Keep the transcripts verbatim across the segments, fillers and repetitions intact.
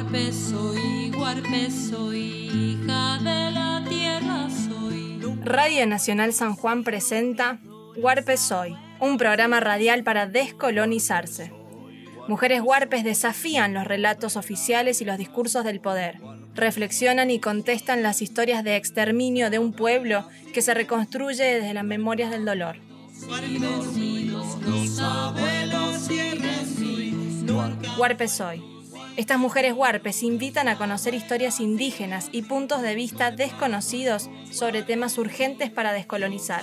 Huarpe soy, huarpe soy, hija de la tierra soy. Radio Nacional San Juan presenta Huarpe Soy, un programa radial para descolonizarse. Mujeres huarpes desafían los relatos oficiales y los discursos del poder. Reflexionan y contestan las historias de exterminio de un pueblo que se reconstruye desde las memorias del dolor. Huarpe Soy. Estas mujeres huarpes invitan a conocer historias indígenas y puntos de vista desconocidos sobre temas urgentes para descolonizar.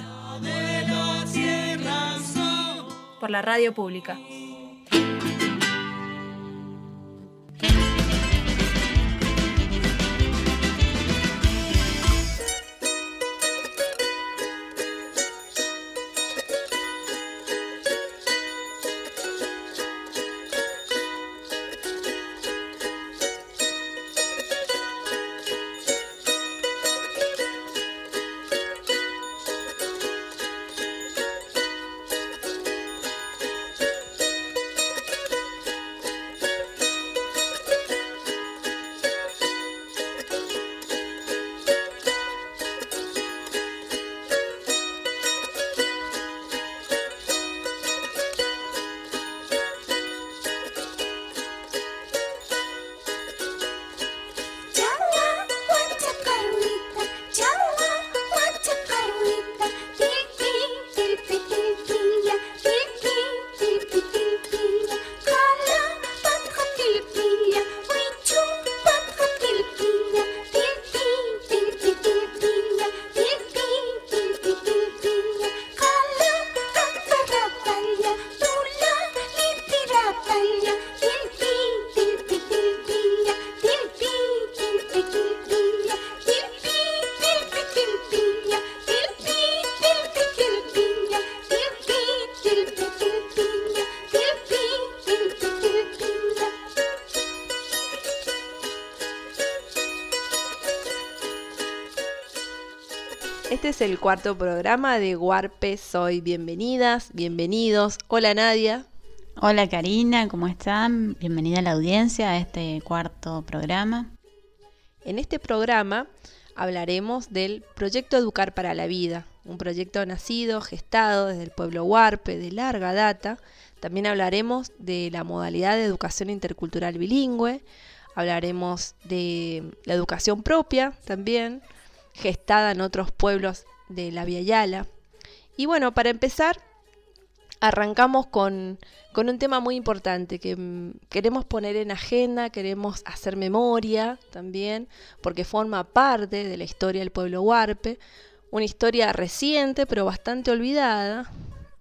Por la radio pública. Este es el cuarto programa de Huarpe Soy. Bienvenidas, bienvenidos. Hola Nadia. Hola Karina, ¿cómo están? Bienvenida a la audiencia a este cuarto programa. En este programa hablaremos del proyecto Educar para la Vida, un proyecto nacido, gestado desde el pueblo huarpe de larga data. También hablaremos de la modalidad de educación intercultural bilingüe, hablaremos de la educación propia también, gestada en otros pueblos de la Via Yala. Y bueno, para empezar, arrancamos con, con un tema muy importante que mm, queremos poner en agenda, queremos hacer memoria también, porque forma parte de la historia del pueblo huarpe, una historia reciente pero bastante olvidada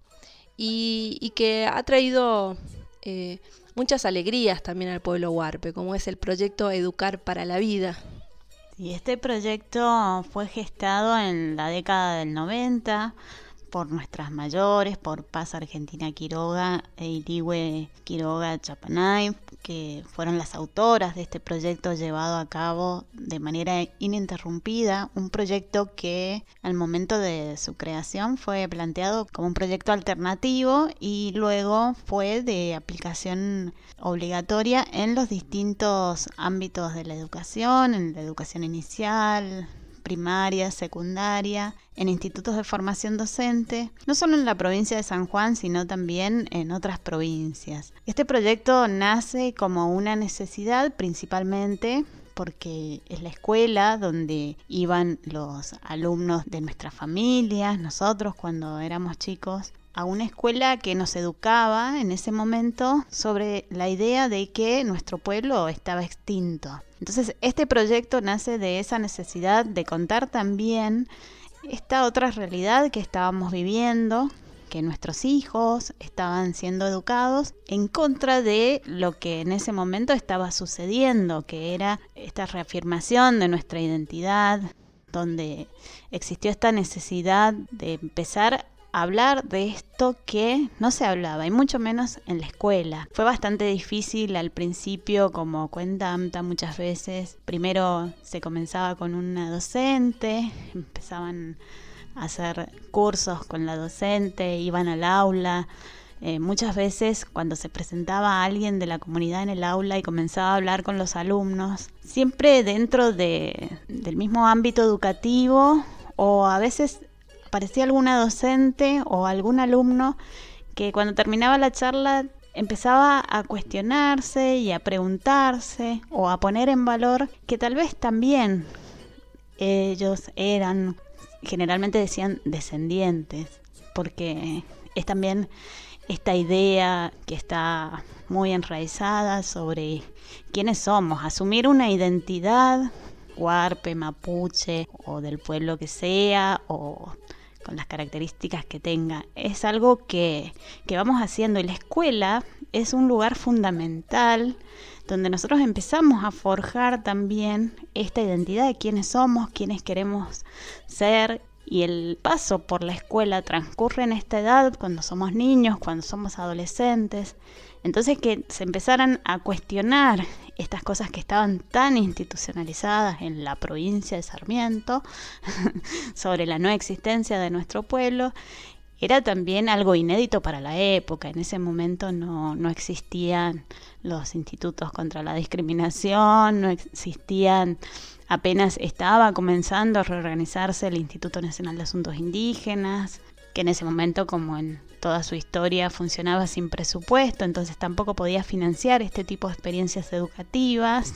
y, y que ha traído eh, muchas alegrías también al pueblo huarpe, como es el proyecto Educar para la Vida. Y este proyecto fue gestado en la década del noventa por nuestras mayores, por Paz Argentina Quiroga e Iligüe Quiroga Chapanay, que fueron las autoras de este proyecto llevado a cabo de manera ininterrumpida, un proyecto que al momento de su creación fue planteado como un proyecto alternativo y luego fue de aplicación obligatoria en los distintos ámbitos de la educación, en la educación inicial, primaria, secundaria, en institutos de formación docente, no solo en la provincia de San Juan, sino también en otras provincias. Este proyecto nace como una necesidad principalmente porque es la escuela donde iban los alumnos de nuestras familias, nosotros cuando éramos chicos, a una escuela que nos educaba en ese momento sobre la idea de que nuestro pueblo estaba extinto. Entonces, este proyecto nace de esa necesidad de contar también esta otra realidad que estábamos viviendo, que nuestros hijos estaban siendo educados en contra de lo que en ese momento estaba sucediendo, que era esta reafirmación de nuestra identidad, donde existió esta necesidad de empezar hablar de esto que no se hablaba, y mucho menos en la escuela. Fue bastante difícil al principio, como cuenta AMTA muchas veces. Primero se comenzaba con una docente, empezaban a hacer cursos con la docente, iban al aula, Eh, muchas veces cuando se presentaba alguien de la comunidad en el aula y comenzaba a hablar con los alumnos, siempre dentro de, del mismo ámbito educativo, o a veces aparecía alguna docente o algún alumno que cuando terminaba la charla empezaba a cuestionarse y a preguntarse o a poner en valor que tal vez también ellos eran, generalmente decían descendientes, porque es también esta idea que está muy enraizada sobre quiénes somos, asumir una identidad huarpe, mapuche o del pueblo que sea o con las características que tenga. Es algo que, que vamos haciendo, y la escuela es un lugar fundamental donde nosotros empezamos a forjar también esta identidad de quiénes somos, quiénes queremos ser. Y el paso por la escuela transcurre en esta edad, cuando somos niños, cuando somos adolescentes. Entonces, que se empezaran a cuestionar estas cosas que estaban tan institucionalizadas en la provincia de Sarmiento sobre la no existencia de nuestro pueblo, era también algo inédito para la época. En ese momento no, no existían los institutos contra la discriminación, no existían... Apenas estaba comenzando a reorganizarse el Instituto Nacional de Asuntos Indígenas, que en ese momento, como en toda su historia, funcionaba sin presupuesto, entonces tampoco podía financiar este tipo de experiencias educativas.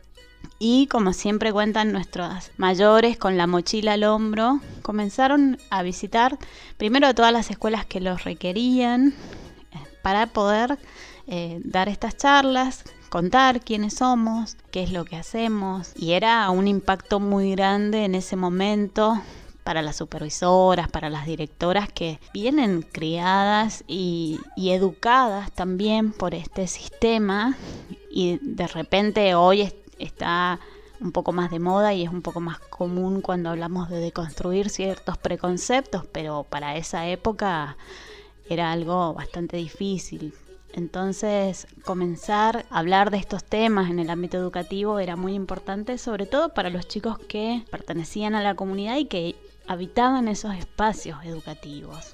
Y como siempre cuentan nuestros mayores, con la mochila al hombro, comenzaron a visitar primero a todas las escuelas que los requerían para poder eh, dar estas charlas, contar quiénes somos, qué es lo que hacemos, y era un impacto muy grande en ese momento para las supervisoras, para las directoras que vienen criadas y, y educadas también por este sistema, y de repente hoy es, está un poco más de moda y es un poco más común cuando hablamos de deconstruir ciertos preconceptos, pero para esa época era algo bastante difícil. Entonces, comenzar a hablar de estos temas en el ámbito educativo era muy importante, sobre todo para los chicos que pertenecían a la comunidad y que habitaban esos espacios educativos.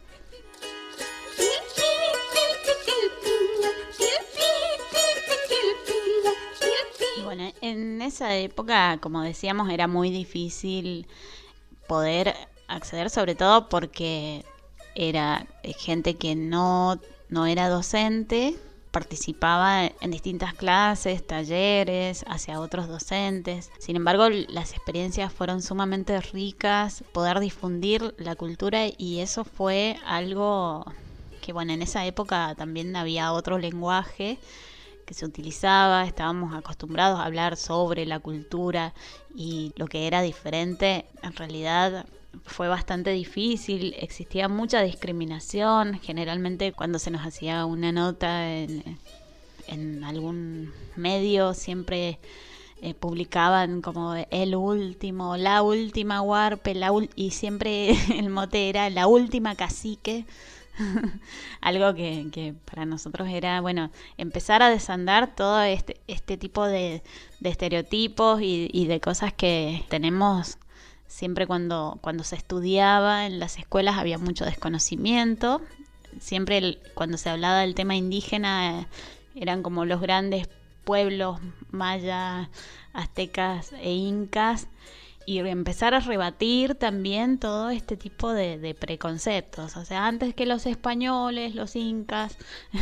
Bueno, en esa época, como decíamos, era muy difícil poder acceder, sobre todo porque era gente que no... no era docente, participaba en distintas clases, talleres, hacia otros docentes. Sin embargo, las experiencias fueron sumamente ricas, poder difundir la cultura, y eso fue algo que, bueno, en esa época también había otro lenguaje que se utilizaba, estábamos acostumbrados a hablar sobre la cultura, y lo que era diferente en realidad fue bastante difícil. Existía mucha discriminación. Generalmente cuando se nos hacía una nota en, en algún medio siempre eh, publicaban como el último, la última huarpe, la ul- y siempre el mote era la última cacique. Algo que, que para nosotros era, bueno, empezar a desandar todo este, este tipo de, de estereotipos y, y de cosas que tenemos. Siempre cuando, cuando se estudiaba en las escuelas había mucho desconocimiento. Siempre el, cuando se hablaba del tema indígena eh, eran como los grandes pueblos mayas, aztecas e incas. Y empezar a rebatir también todo este tipo de, de preconceptos. O sea, antes que los españoles, los incas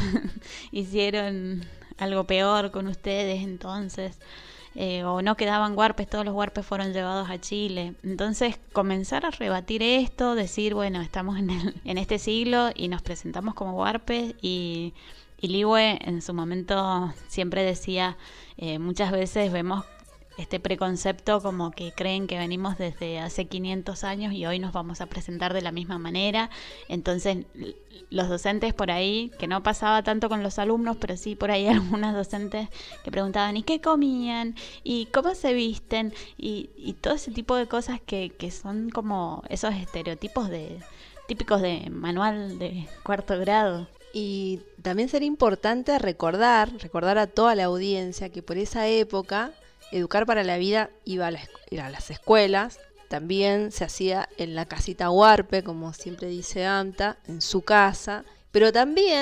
hicieron algo peor con ustedes, entonces... Eh, o no quedaban huarpes, todos los huarpes fueron llevados a Chile. Entonces comenzar a rebatir esto, decir, bueno, estamos en, el, en este siglo y nos presentamos como huarpes, y, y Ligüe en su momento siempre decía, eh, muchas veces vemos este preconcepto como que creen que venimos desde hace quinientos años y hoy nos vamos a presentar de la misma manera. Entonces los docentes por ahí, que no pasaba tanto con los alumnos, pero sí por ahí algunas docentes que preguntaban ¿y qué comían? ¿Y cómo se visten? Y, y todo ese tipo de cosas que, que son como esos estereotipos de típicos de manual de cuarto grado. Y también sería importante recordar, recordar a toda la audiencia que por esa época Educar para la Vida iba a, la, iba a las escuelas, también se hacía en la casita huarpe, como siempre dice AMTA, en su casa, pero también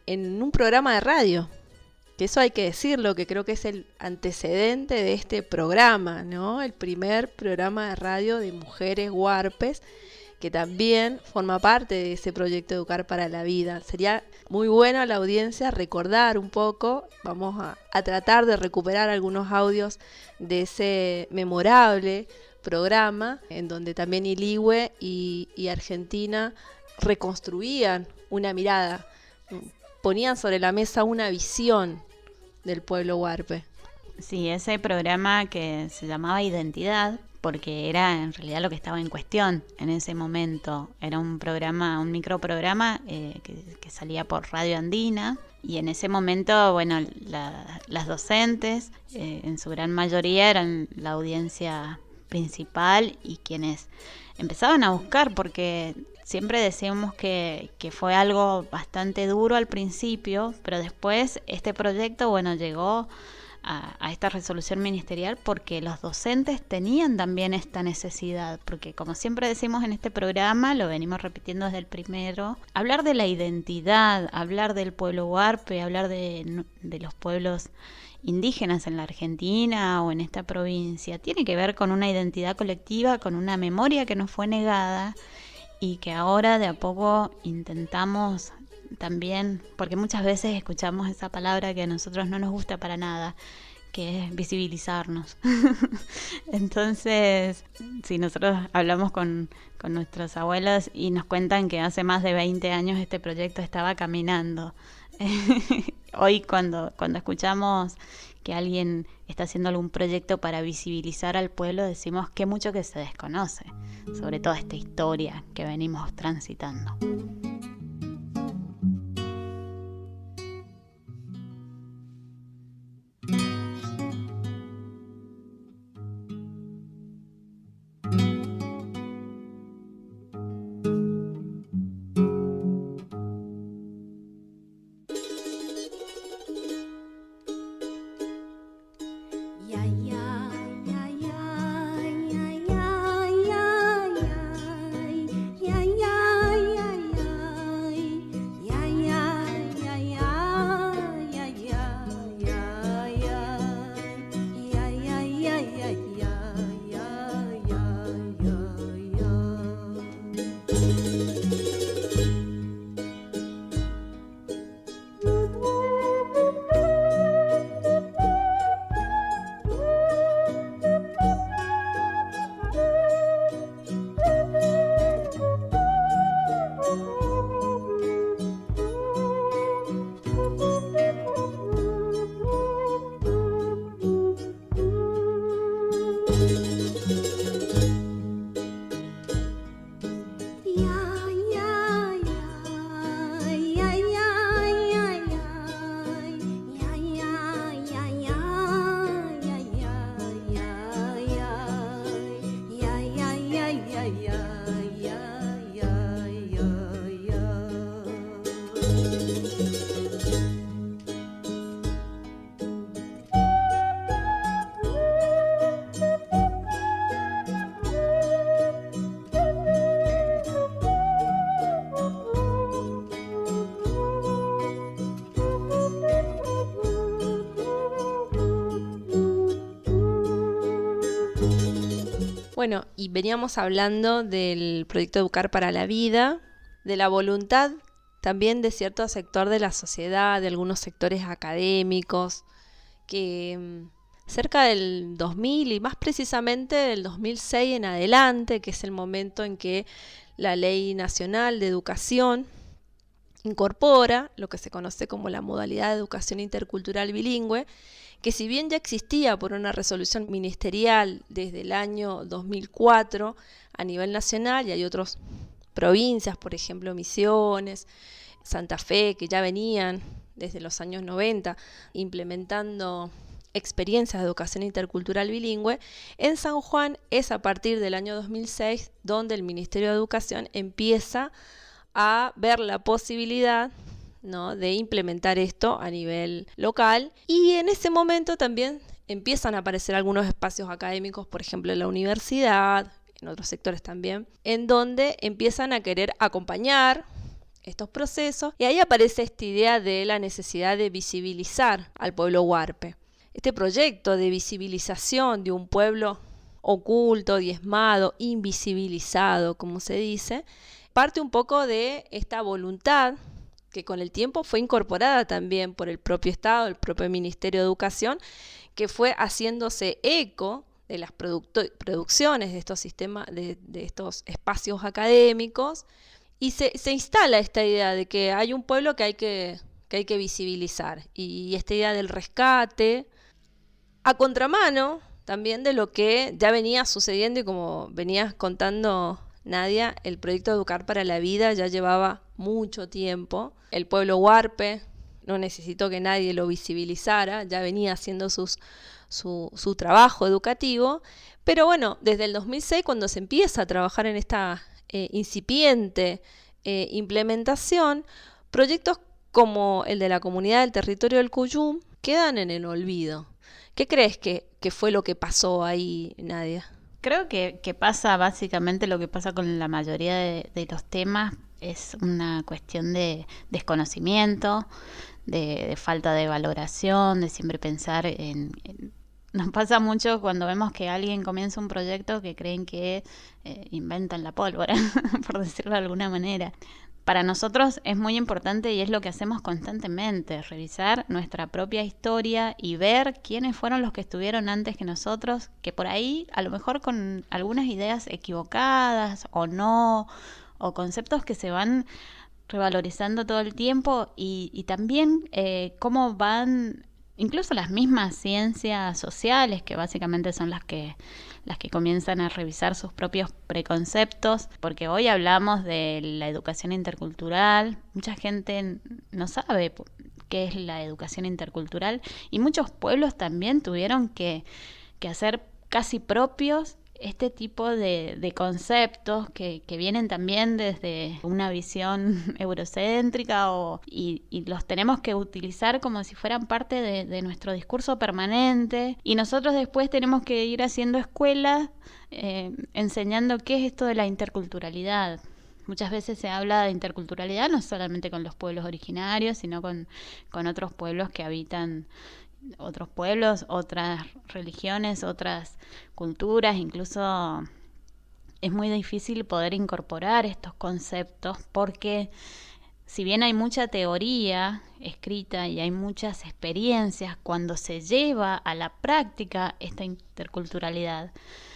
en un programa de radio. Que eso hay que decirlo, que creo que es el antecedente de este programa, ¿no? El primer programa de radio de mujeres huarpes, que también forma parte de ese proyecto Educar para la Vida. Sería muy bueno a la audiencia recordar un poco, vamos a, a tratar de recuperar algunos audios de ese memorable programa, en donde también Iligüe y, y Argentina reconstruían una mirada, ponían sobre la mesa una visión del pueblo huarpe. Sí, ese programa que se llamaba Identidad, porque era en realidad lo que estaba en cuestión en ese momento. Era un programa, un microprograma eh, que, que salía por Radio Andina, y en ese momento, bueno, la, las docentes eh, en su gran mayoría eran la audiencia principal y quienes empezaban a buscar, porque siempre decíamos que, que fue algo bastante duro al principio, pero después este proyecto, bueno, llegó a, a esta resolución ministerial porque los docentes tenían también esta necesidad, porque como siempre decimos en este programa, lo venimos repitiendo desde el primero, hablar de la identidad, hablar del pueblo huarpe, hablar de, de los pueblos indígenas en la Argentina o en esta provincia, tiene que ver con una identidad colectiva, con una memoria que nos fue negada, y que ahora de a poco intentamos también, porque muchas veces escuchamos esa palabra que a nosotros no nos gusta para nada, que es visibilizarnos. Entonces, si nosotros hablamos con, con nuestros abuelos y nos cuentan que hace más de veinte años este proyecto estaba caminando, hoy cuando, cuando escuchamos que alguien está haciendo algún proyecto para visibilizar al pueblo, decimos que mucho que se desconoce sobre toda esta historia que venimos transitando. Bueno, y veníamos hablando del proyecto Educar para la Vida, de la voluntad también de cierto sector de la sociedad, de algunos sectores académicos, que cerca del dos mil y más precisamente del dos mil seis en adelante, que es el momento en que la Ley Nacional de Educación incorpora lo que se conoce como la modalidad de educación intercultural bilingüe, que si bien ya existía por una resolución ministerial desde el año dos mil cuatro a nivel nacional, y hay otras provincias, por ejemplo Misiones, Santa Fe, que ya venían desde los años noventa implementando experiencias de educación intercultural bilingüe, en San Juan es a partir del año dos mil seis donde el Ministerio de Educación empieza a ver la posibilidad, ¿no?, de implementar esto a nivel local, y en ese momento también empiezan a aparecer algunos espacios académicos, por ejemplo en la universidad, en otros sectores también, en donde empiezan a querer acompañar estos procesos, y ahí aparece esta idea de la necesidad de visibilizar al pueblo huarpe. Este proyecto de visibilización de un pueblo oculto, diezmado, invisibilizado, como se dice, parte un poco de esta voluntad que con el tiempo fue incorporada también por el propio Estado, el propio Ministerio de Educación, que fue haciéndose eco de las producto- producciones de estos sistemas, de, de estos espacios académicos, y se, se instala esta idea de que hay un pueblo que hay que, que hay que visibilizar, y esta idea del rescate, a contramano también de lo que ya venía sucediendo, y como venías contando, Nadia, el proyecto Educar para la Vida ya llevaba mucho tiempo. El pueblo huarpe no necesitó que nadie lo visibilizara, ya venía haciendo sus, su, su trabajo educativo, pero bueno, desde el dos mil seis, cuando se empieza a trabajar en esta eh, incipiente eh, implementación, proyectos como el de la comunidad del territorio del Cuyum quedan en el olvido. ¿Qué crees que, que fue lo que pasó ahí, Nadia? Creo que, que pasa básicamente lo que pasa con la mayoría de, de los temas, es una cuestión de desconocimiento, de, de falta de valoración, de siempre pensar en, en... Nos pasa mucho cuando vemos que alguien comienza un proyecto que creen que eh, inventan la pólvora, por decirlo de alguna manera. Para nosotros es muy importante y es lo que hacemos constantemente, revisar nuestra propia historia y ver quiénes fueron los que estuvieron antes que nosotros, que por ahí a lo mejor con algunas ideas equivocadas o no, o conceptos que se van revalorizando todo el tiempo, y, y también eh, cómo van incluso las mismas ciencias sociales, que básicamente son las que las que comienzan a revisar sus propios preconceptos, porque hoy hablamos de la educación intercultural, mucha gente no sabe qué es la educación intercultural, y muchos pueblos también tuvieron que, que hacer casi propios este tipo de, de conceptos que, que vienen también desde una visión eurocéntrica, o, y, y los tenemos que utilizar como si fueran parte de, de nuestro discurso permanente, y nosotros después tenemos que ir haciendo escuelas eh, enseñando qué es esto de la interculturalidad. Muchas veces se habla de interculturalidad no solamente con los pueblos originarios, sino con, con otros pueblos que habitan otros pueblos, otras religiones, otras culturas. Incluso es muy difícil poder incorporar estos conceptos porque si bien hay mucha teoría escrita y hay muchas experiencias, cuando se lleva a la práctica esta interculturalidad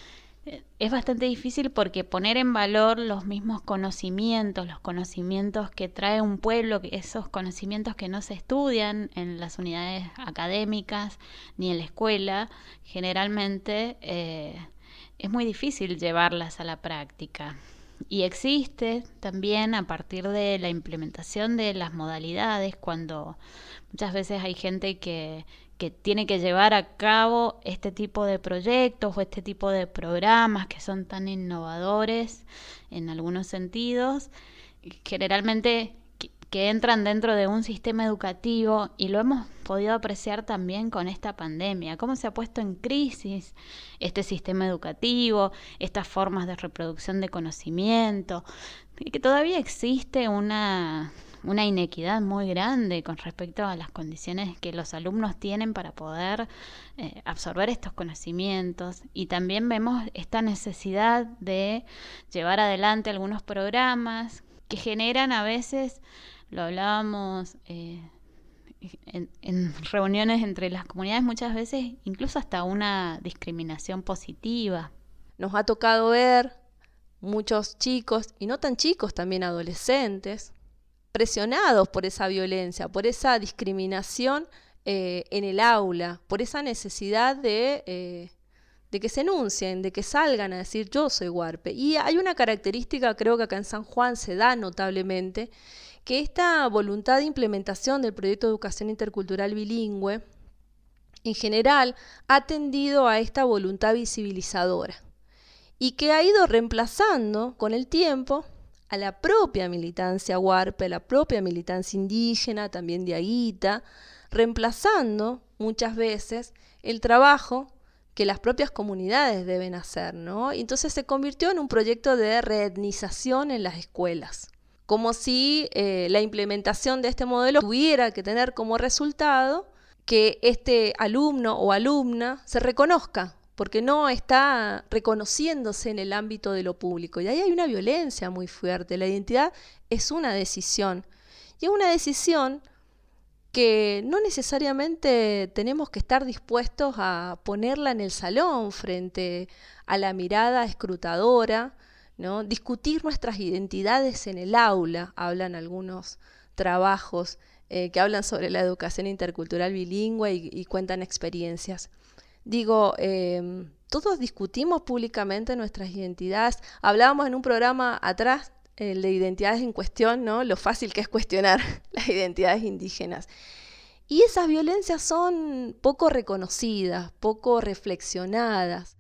es bastante difícil, porque poner en valor los mismos conocimientos, los conocimientos que trae un pueblo, esos conocimientos que no se estudian en las unidades académicas ni en la escuela, generalmente eh, es muy difícil llevarlas a la práctica. Y existe también a partir de la implementación de las modalidades, cuando muchas veces hay gente que que tiene que llevar a cabo este tipo de proyectos o este tipo de programas que son tan innovadores en algunos sentidos, generalmente que, que entran dentro de un sistema educativo, y lo hemos podido apreciar también con esta pandemia, cómo se ha puesto en crisis este sistema educativo, estas formas de reproducción de conocimiento, que todavía existe una... una inequidad muy grande con respecto a las condiciones que los alumnos tienen para poder eh, absorber estos conocimientos, y también vemos esta necesidad de llevar adelante algunos programas que generan a veces, lo hablábamos eh, en, en reuniones entre las comunidades, muchas veces incluso hasta una discriminación positiva. Nos ha tocado ver muchos chicos, y no tan chicos, también adolescentes, presionados por esa violencia, por esa discriminación eh, en el aula, por esa necesidad de, eh, de que se enuncien, de que salgan a decir yo soy huarpe. Y hay una característica, creo que acá en San Juan se da notablemente, que esta voluntad de implementación del proyecto de educación intercultural bilingüe, en general, ha tendido a esta voluntad visibilizadora, y que ha ido reemplazando con el tiempo a la propia militancia huarpe, a la propia militancia indígena, también diaguita, reemplazando muchas veces el trabajo que las propias comunidades deben hacer, ¿no? Y entonces se convirtió en un proyecto de reetnización en las escuelas, como si eh, la implementación de este modelo tuviera que tener como resultado que este alumno o alumna se reconozca, porque no está reconociéndose en el ámbito de lo público. Y ahí hay una violencia muy fuerte. La identidad es una decisión, y es una decisión que no necesariamente tenemos que estar dispuestos a ponerla en el salón frente a la mirada escrutadora, ¿no? Discutir nuestras identidades en el aula, hablan algunos trabajos eh, que hablan sobre la educación intercultural bilingüe y, y cuentan experiencias. Digo, eh, todos discutimos públicamente nuestras identidades. Hablábamos en un programa atrás, el de identidades en cuestión, ¿no? Lo fácil que es cuestionar las identidades indígenas. Y esas violencias son poco reconocidas, poco reflexionadas.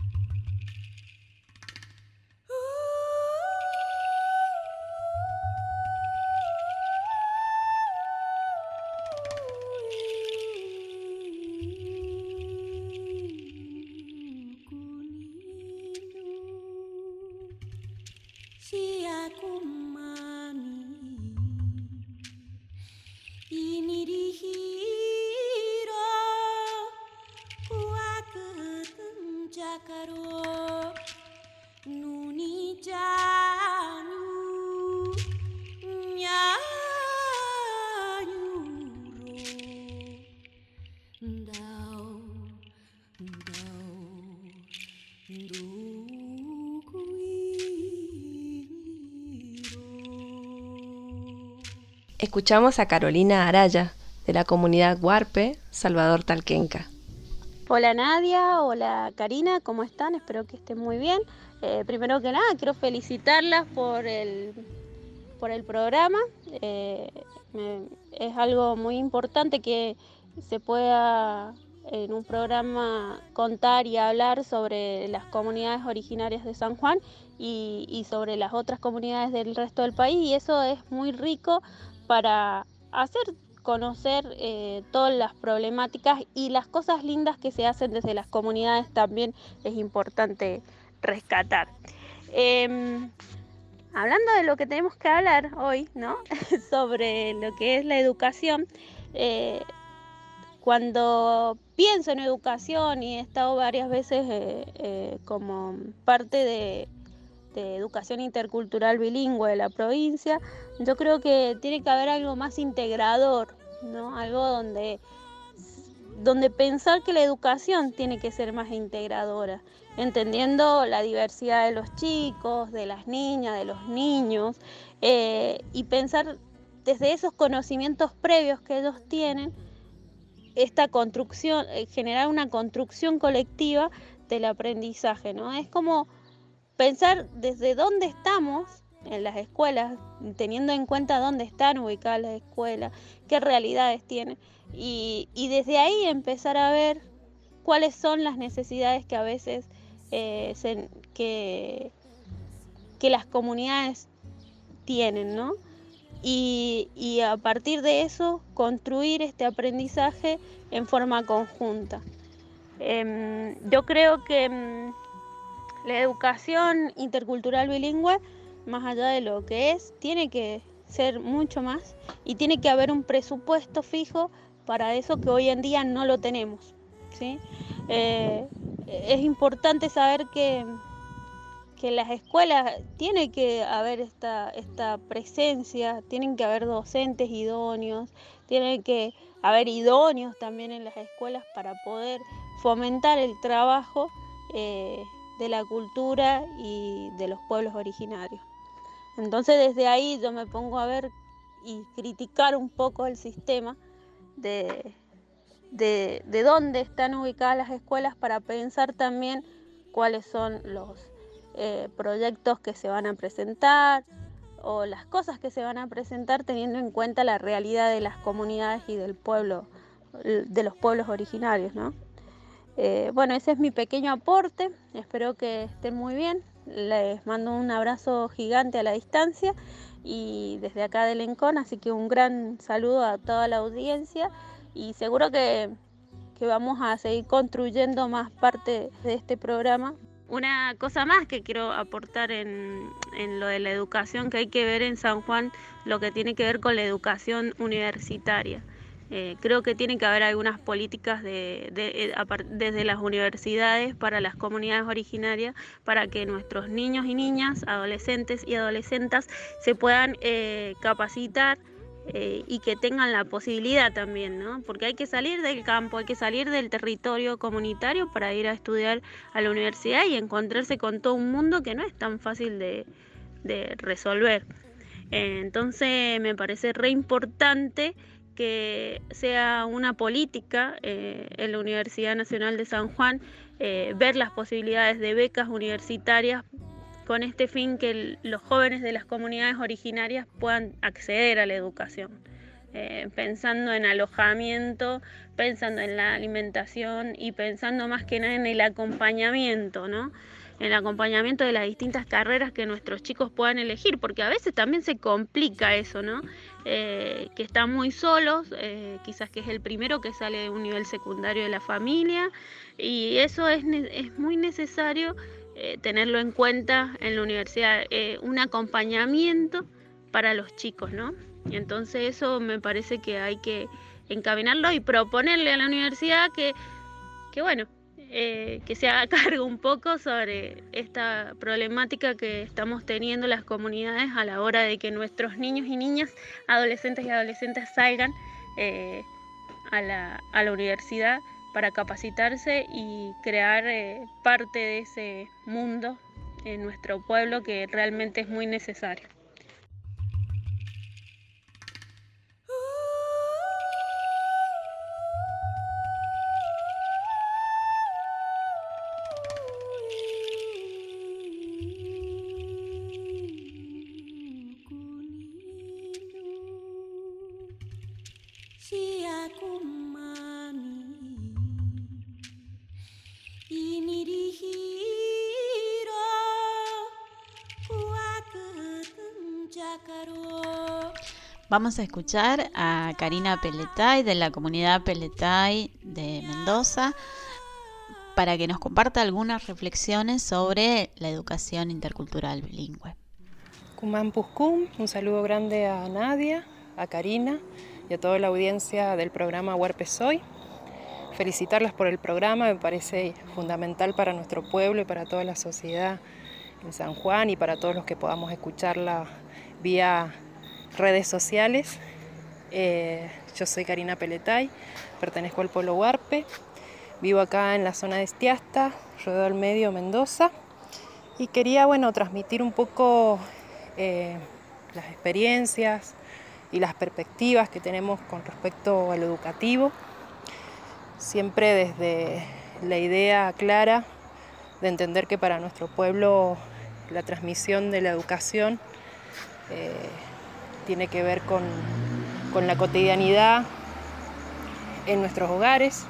Escuchamos a Carolina Araya, de la comunidad Huarpe, Salvador Talquenca. Hola Nadia, hola Karina, ¿cómo están? Espero que estén muy bien. Eh, primero que nada, quiero felicitarlas por el, por el programa. Eh, me, es algo muy importante que se pueda en un programa contar y hablar sobre las comunidades originarias de San Juan y, y sobre las otras comunidades del resto del país, y eso es muy rico para hacer conocer eh, todas las problemáticas y las cosas lindas que se hacen desde las comunidades. También es importante rescatar. Eh, hablando de lo que tenemos que hablar hoy, ¿no? Sobre lo que es la educación, eh, cuando pienso en educación, y he estado varias veces eh, eh, como parte de de educación intercultural bilingüe de la provincia, yo creo que tiene que haber algo más integrador, ¿no? Algo donde, donde pensar que la educación tiene que ser más integradora, entendiendo la diversidad de los chicos, de las niñas, de los niños, eh, y pensar desde esos conocimientos previos que ellos tienen, esta construcción, eh, generar una construcción colectiva del aprendizaje, ¿no? Es como pensar desde dónde estamos en las escuelas, teniendo en cuenta dónde están ubicadas las escuelas, qué realidades tienen, y, y desde ahí empezar a ver cuáles son las necesidades que a veces eh, se, que, que las comunidades tienen, ¿no? Y, y a partir de eso construir este aprendizaje en forma conjunta. Eh, yo creo que la educación intercultural bilingüe, más allá de lo que es, tiene que ser mucho más, y tiene que haber un presupuesto fijo para eso, que hoy en día no lo tenemos, ¿sí? Eh, es importante saber que, que en las escuelas tiene que haber esta, esta presencia, tienen que haber docentes idóneos, tienen que haber idóneos también en las escuelas para poder fomentar el trabajo eh, de la cultura y de los pueblos originarios. Entonces desde ahí yo me pongo a ver y criticar un poco el sistema de, de, de dónde están ubicadas las escuelas, para pensar también cuáles son los eh, proyectos que se van a presentar o las cosas que se van a presentar, teniendo en cuenta la realidad de las comunidades y del pueblo, de los pueblos originarios, ¿no? Eh, bueno, ese es mi pequeño aporte, espero que estén muy bien, les mando un abrazo gigante a la distancia y desde acá de Lencón, así que un gran saludo a toda la audiencia, y seguro que, que vamos a seguir construyendo más parte de este programa. Una cosa más que quiero aportar en, en lo de la educación, que hay que ver en San Juan lo que tiene que ver con la educación universitaria. Eh, creo que tiene que haber algunas políticas de, de, de, desde las universidades para las comunidades originarias, para que nuestros niños y niñas, adolescentes y adolescentas se puedan eh, capacitar eh, y que tengan la posibilidad también, ¿no? Porque hay que salir del campo, hay que salir del territorio comunitario para ir a estudiar a la universidad y encontrarse con todo un mundo que no es tan fácil de, de resolver. Eh, entonces me parece re importante que sea una política eh, en la Universidad Nacional de San Juan, eh, ver las posibilidades de becas universitarias con este fin que el, los jóvenes de las comunidades originarias puedan acceder a la educación, eh, pensando en alojamiento, pensando en la alimentación y pensando más que nada en el acompañamiento, ¿no? En el acompañamiento de las distintas carreras que nuestros chicos puedan elegir, porque a veces también se complica eso, ¿no? Eh, que están muy solos, eh, quizás que es el primero que sale de un nivel secundario de la familia, y eso es, es muy necesario eh, tenerlo en cuenta en la universidad, eh, un acompañamiento para los chicos, ¿no? Y entonces eso me parece que hay que encaminarlo y proponerle a la universidad que, que bueno, Eh, que se haga cargo un poco sobre esta problemática que estamos teniendo las comunidades a la hora de que nuestros niños y niñas, adolescentes y adolescentes salgan eh, a, la, a la universidad para capacitarse y crear eh, parte de ese mundo en nuestro pueblo que realmente es muy necesario. Vamos a escuchar a Karina Pelletay de la comunidad Pelletay de Mendoza para que nos comparta algunas reflexiones sobre la educación intercultural bilingüe. Kumán Puskum, un saludo grande a Nadia, a Karina y a toda la audiencia del programa Huarpe Soy. Felicitarlas por el programa, me parece fundamental para nuestro pueblo y para toda la sociedad en San Juan y para todos los que podamos escucharla vía redes sociales. Eh, yo soy Karina Pelletay, pertenezco al pueblo Huarpe, vivo acá en la zona de Estiasta, Rodeo del Medio, Mendoza, y quería bueno, transmitir un poco eh, las experiencias y las perspectivas que tenemos con respecto a lo educativo, siempre desde la idea clara de entender que para nuestro pueblo la transmisión de la educación eh, tiene que ver con, con la cotidianidad en nuestros hogares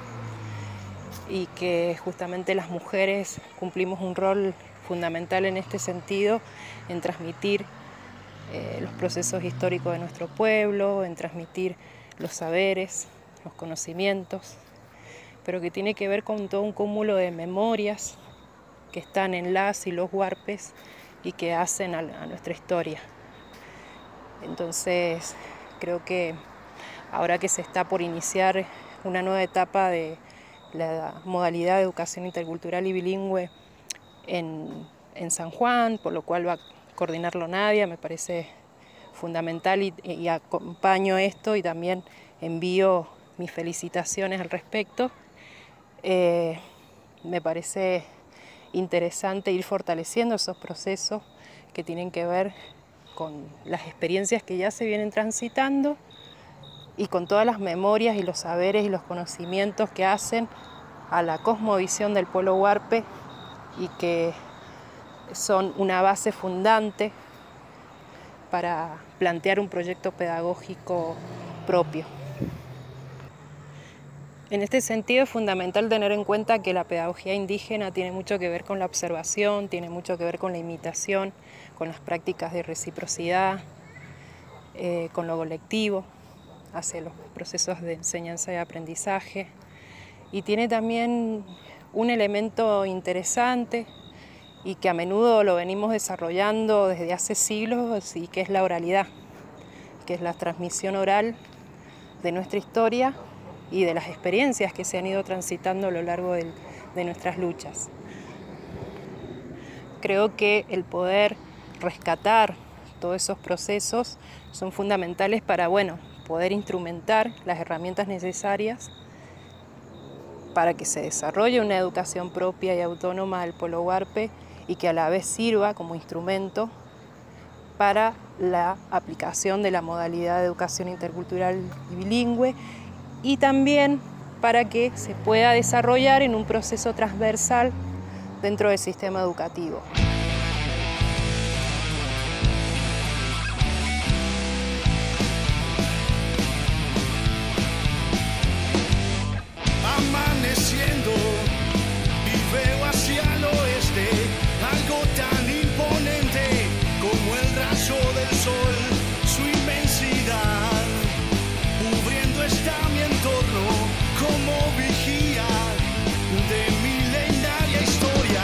y que justamente las mujeres cumplimos un rol fundamental en este sentido, en transmitir eh, los procesos históricos de nuestro pueblo, en transmitir los saberes, los conocimientos, pero que tiene que ver con todo un cúmulo de memorias que están en las y los huarpes y que hacen a, a nuestra historia. Entonces, creo que ahora que se está por iniciar una nueva etapa de la modalidad de educación intercultural y bilingüe en, en San Juan, por lo cual va a coordinarlo Nadia, me parece fundamental y, y acompaño esto y también envío mis felicitaciones al respecto. Eh, me parece interesante ir fortaleciendo esos procesos que tienen que ver con las experiencias que ya se vienen transitando y con todas las memorias y los saberes y los conocimientos que hacen a la cosmovisión del pueblo huarpe y que son una base fundante para plantear un proyecto pedagógico propio. En este sentido es fundamental tener en cuenta que la pedagogía indígena tiene mucho que ver con la observación, tiene mucho que ver con la imitación, con las prácticas de reciprocidad, eh, con lo colectivo, hacia los procesos de enseñanza y aprendizaje. Y tiene también un elemento interesante y que a menudo lo venimos desarrollando desde hace siglos, y que es la oralidad, que es la transmisión oral de nuestra historia y de las experiencias que se han ido transitando a lo largo del, de nuestras luchas. Creo que el poder rescatar todos esos procesos son fundamentales para, bueno, poder instrumentar las herramientas necesarias para que se desarrolle una educación propia y autónoma del pueblo huarpe, y que a la vez sirva como instrumento para la aplicación de la modalidad de educación intercultural y bilingüe, y también para que se pueda desarrollar en un proceso transversal dentro del sistema educativo. Amaneciendo y veo hacia el oeste algo tan imponente como el rayo del sol, su inmensidad, cubriendo está mi entorno como vigía de milenaria historia.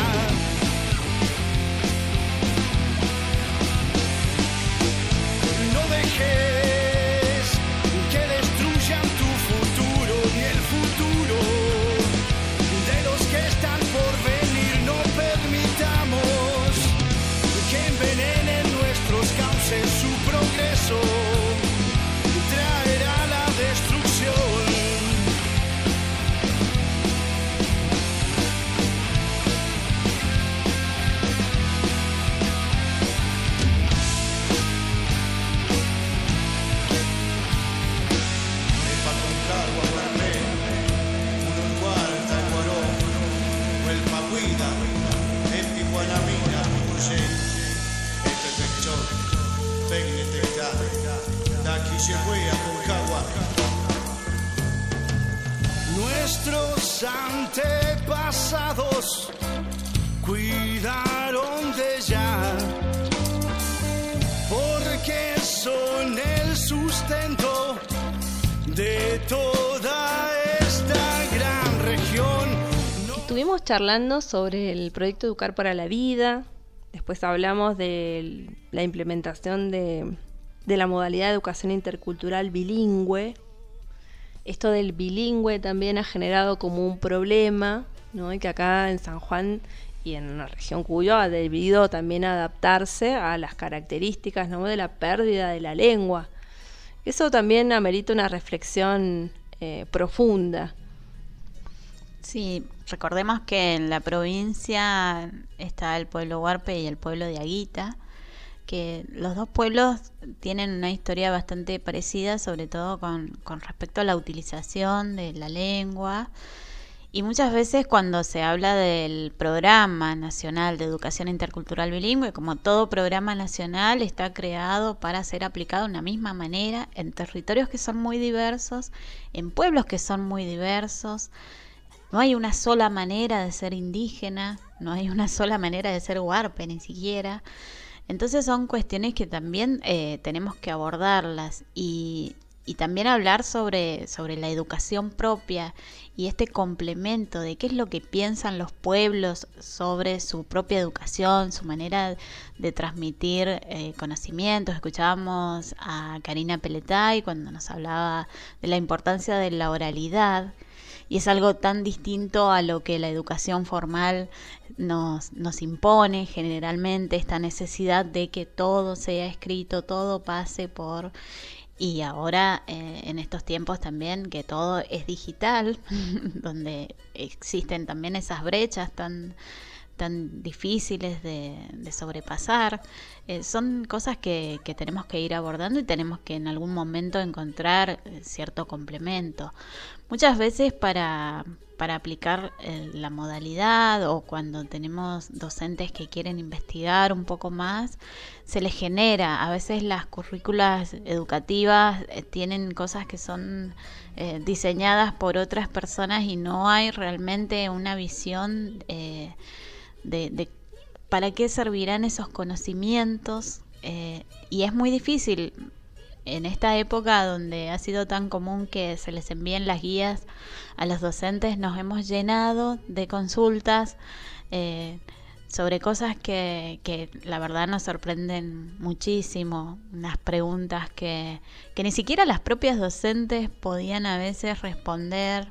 No dejes que destruyan tu futuro ni el futuro de los que están por venir. No permitamos que envenenen nuestros cauces, su progreso traerá la destrucción. Nuestros antepasados cuidaron de ella, porque son el sustento de toda esta gran región. No... Estuvimos charlando sobre el proyecto Educar para la Vida, después hablamos de la implementación de, de la modalidad de educación intercultural bilingüe. Esto del bilingüe también ha generado como un problema, ¿no? Y que acá en San Juan y en la región Cuyo ha debido también adaptarse a las características, ¿no?, de la pérdida de la lengua. Eso también amerita una reflexión eh, profunda. Sí, recordemos que en la provincia está el pueblo huarpe y el pueblo de Aguita, que los dos pueblos tienen una historia bastante parecida, sobre todo con, con respecto a la utilización de la lengua. Y muchas veces cuando se habla del Programa Nacional de Educación Intercultural Bilingüe, como todo programa nacional, está creado para ser aplicado de una misma manera en territorios que son muy diversos, en pueblos que son muy diversos. No hay una sola manera de ser indígena, no hay una sola manera de ser huarpe ni siquiera. Entonces son cuestiones que también eh, tenemos que abordarlas y, y también hablar sobre, sobre la educación propia y este complemento de qué es lo que piensan los pueblos sobre su propia educación, su manera de transmitir eh, conocimientos. Escuchábamos a Karina Peletay cuando nos hablaba de la importancia de la oralidad. Y es algo tan distinto a lo que la educación formal nos, nos impone generalmente, esta necesidad de que todo sea escrito, todo pase por... Y ahora eh, en estos tiempos también que todo es digital, donde existen también esas brechas tan, tan difíciles de, de sobrepasar. Eh, son cosas que, que tenemos que ir abordando y tenemos que en algún momento encontrar cierto complemento. Muchas veces para, para aplicar eh, la modalidad o cuando tenemos docentes que quieren investigar un poco más, se les genera, a veces las currículas educativas eh, tienen cosas que son eh, diseñadas por otras personas y no hay realmente una visión eh, de, de para qué servirán esos conocimientos eh, y es muy difícil. En esta época donde ha sido tan común que se les envíen las guías a los docentes, nos hemos llenado de consultas. Eh, sobre cosas que, que la verdad nos sorprenden muchísimo, unas preguntas que, que ni siquiera las propias docentes podían a veces responder,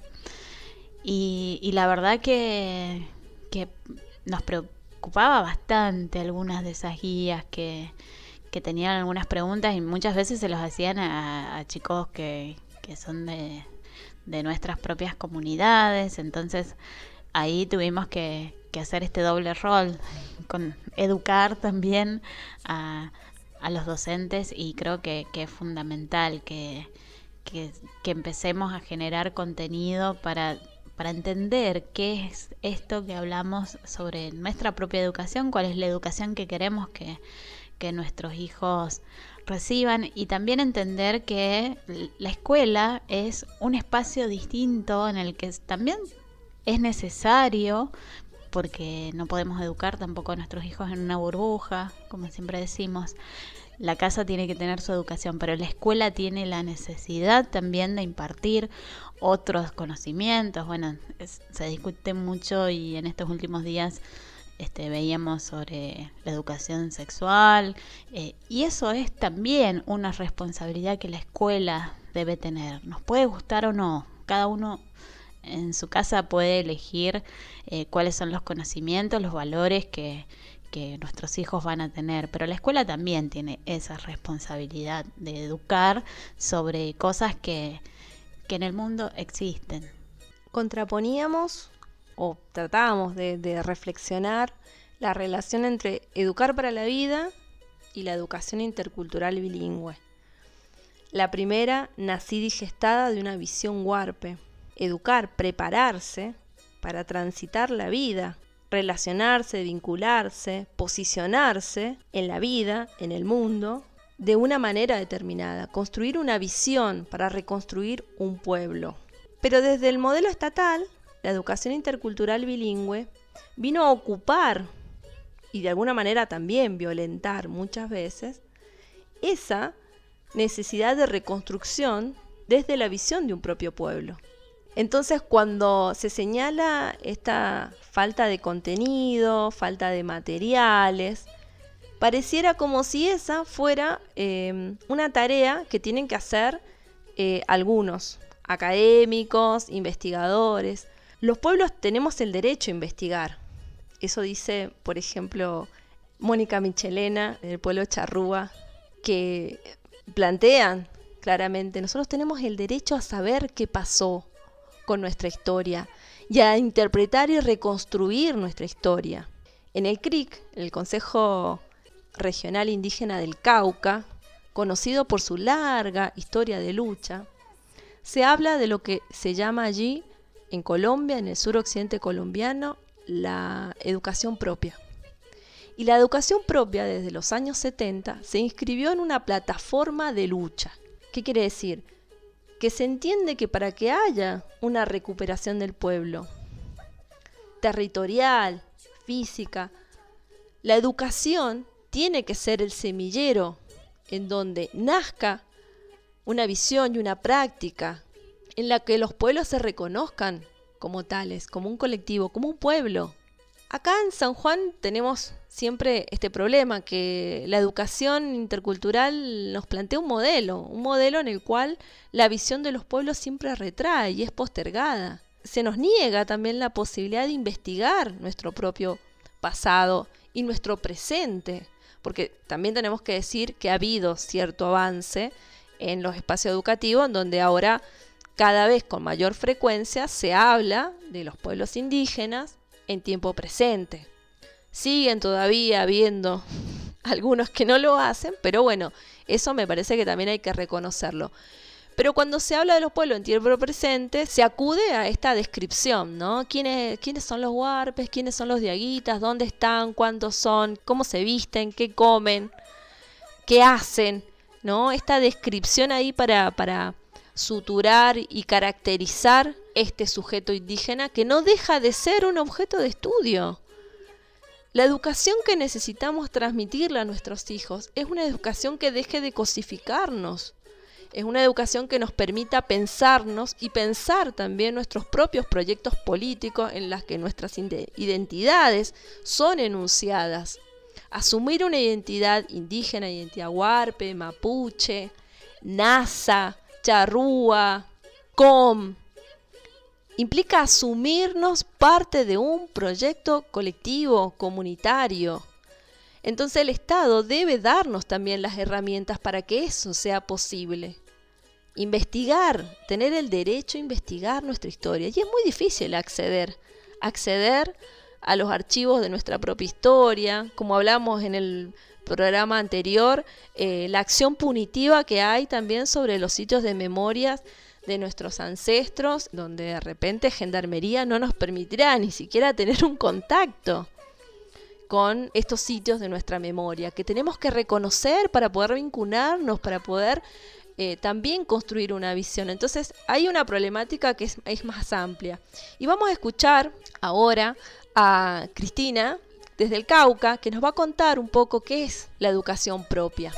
y, y la verdad que, que nos preocupaba bastante algunas de esas guías que, que tenían algunas preguntas, y muchas veces se los hacían a, a chicos que, que son de, de nuestras propias comunidades. Entonces ahí tuvimos que, que hacer este doble rol, con educar también a, a los docentes, y creo que, que es fundamental que, que, que empecemos a generar contenido para, para entender qué es esto que hablamos sobre nuestra propia educación, cuál es la educación que queremos que, que nuestros hijos reciban, y también entender que la escuela es un espacio distinto en el que también es necesario, porque no podemos educar tampoco a nuestros hijos en una burbuja, como siempre decimos. La casa tiene que tener su educación, pero la escuela tiene la necesidad también de impartir otros conocimientos. Bueno, es, se discute mucho, y en estos últimos días este, veíamos sobre la educación sexual, eh, y eso es también una responsabilidad que la escuela debe tener. Nos puede gustar o no, cada uno en su casa puede elegir eh, cuáles son los conocimientos, los valores que, que nuestros hijos van a tener, pero la escuela también tiene esa responsabilidad de educar sobre cosas que, que en el mundo existen. Contraponíamos o tratábamos de, de reflexionar la relación entre educar para la vida y la educación intercultural bilingüe. La primera, nacida y gestada de una visión huarpe. Educar, prepararse para transitar la vida, relacionarse, vincularse, posicionarse en la vida, en el mundo, de una manera determinada, construir una visión para reconstruir un pueblo. Pero desde el modelo estatal, la educación intercultural bilingüe vino a ocupar y de alguna manera también violentar muchas veces esa necesidad de reconstrucción desde la visión de un propio pueblo. Entonces, cuando se señala esta falta de contenido, falta de materiales, pareciera como si esa fuera eh, una tarea que tienen que hacer eh, algunos académicos, investigadores. Los pueblos tenemos el derecho a investigar. Eso dice, por ejemplo, Mónica Michelena, del pueblo charrúa, que plantean claramente, nosotros tenemos el derecho a saber qué pasó con nuestra historia y a interpretar y reconstruir nuestra historia. En el C R I C, el Consejo Regional Indígena del Cauca, conocido por su larga historia de lucha, se habla de lo que se llama allí, en Colombia, en el suroccidente colombiano, la educación propia. Y la educación propia, desde los años setenta, se inscribió en una plataforma de lucha. ¿Qué quiere decir? Que se entiende que para que haya una recuperación del pueblo, territorial, física, la educación tiene que ser el semillero en donde nazca una visión y una práctica en la que los pueblos se reconozcan como tales, como un colectivo, como un pueblo. Acá en San Juan tenemos siempre este problema, que la educación intercultural nos plantea un modelo, un modelo en el cual la visión de los pueblos siempre retrae y es postergada. Se nos niega también la posibilidad de investigar nuestro propio pasado y nuestro presente, porque también tenemos que decir que ha habido cierto avance en los espacios educativos, en donde ahora cada vez con mayor frecuencia se habla de los pueblos indígenas en tiempo presente. Siguen todavía habiendo algunos que no lo hacen, pero bueno, eso me parece que también hay que reconocerlo. Pero cuando se habla de los pueblos en tiempo presente, se acude a esta descripción, ¿no? ¿Quiénes, quiénes son los huarpes? ¿Quiénes son los diaguitas? ¿Dónde están? ¿Cuántos son? ¿Cómo se visten? ¿Qué comen? ¿Qué hacen? ¿No? Esta descripción ahí para, para suturar y caracterizar este sujeto indígena que no deja de ser un objeto de estudio. La educación que necesitamos transmitirle a nuestros hijos es una educación que deje de cosificarnos, Es una educación que nos permita pensarnos y pensar también nuestros propios proyectos políticos en las que nuestras identidades son enunciadas. Asumir una identidad indígena, identidad huarpe, mapuche, nasa, charrúa, com, implica asumirnos parte de un proyecto colectivo, comunitario. Entonces el Estado debe darnos también las herramientas para que eso sea posible. Investigar, tener el derecho a investigar nuestra historia. Y es muy difícil acceder, acceder a los archivos de nuestra propia historia. Como hablamos en el programa anterior, eh, la acción punitiva que hay también sobre los sitios de memorias de nuestros ancestros, donde de repente Gendarmería no nos permitirá ni siquiera tener un contacto con estos sitios de nuestra memoria, que tenemos que reconocer para poder vincularnos, para poder eh, también construir una visión. Entonces hay una problemática que es, es más amplia. Y vamos a escuchar ahora a Cristina, desde el Cauca, que nos va a contar un poco qué es la educación propia.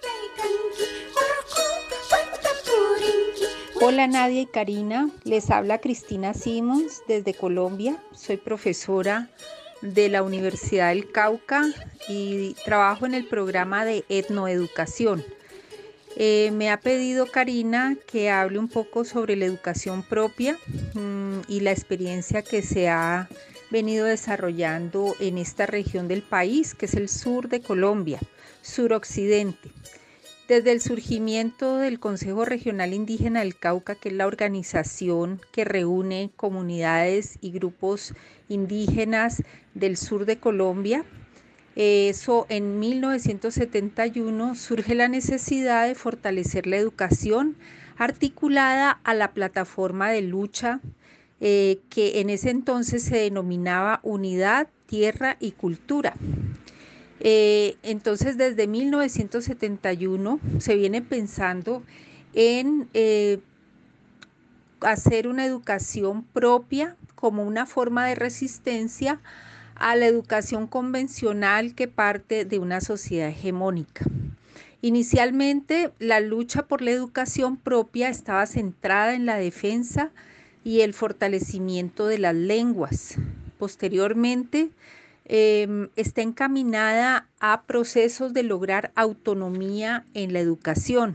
Hola Nadia y Karina, les habla Cristina Simons desde Colombia. Soy profesora de la Universidad del Cauca y trabajo en el programa de etnoeducación. Eh, me ha pedido Karina que hable un poco sobre la educación propia mmm, y la experiencia que se ha venido desarrollando en esta región del país, que es el sur de Colombia, suroccidente. Desde el surgimiento del Consejo Regional Indígena del Cauca, que es la organización que reúne comunidades y grupos indígenas del sur de Colombia, eso en mil novecientos setenta y uno surge la necesidad de fortalecer la educación articulada a la plataforma de lucha eh, que en ese entonces se denominaba Unidad, Tierra y Cultura. Eh, entonces desde mil novecientos setenta y uno se viene pensando en eh, hacer una educación propia como una forma de resistencia a la educación convencional que parte de una sociedad hegemónica. Inicialmente la lucha por la educación propia estaba centrada en la defensa y el fortalecimiento de las lenguas. Posteriormente Eh, está encaminada a procesos de lograr autonomía en la educación,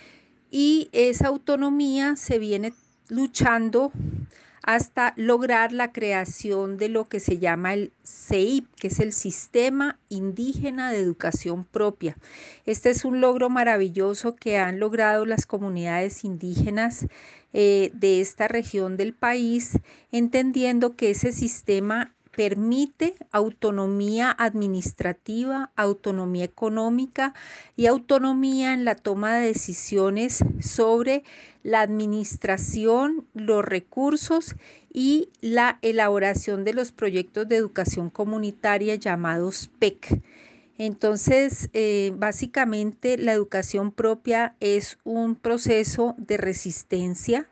y esa autonomía se viene luchando hasta lograr la creación de lo que se llama el C I P, que es el Sistema Indígena de Educación Propia. Este es un logro maravilloso que han logrado las comunidades indígenas eh, de esta región del país, entendiendo que ese sistema permite autonomía administrativa, autonomía económica y autonomía en la toma de decisiones sobre la administración, los recursos y la elaboración de los proyectos de educación comunitaria llamados P E C. Entonces, eh, básicamente la educación propia es un proceso de resistencia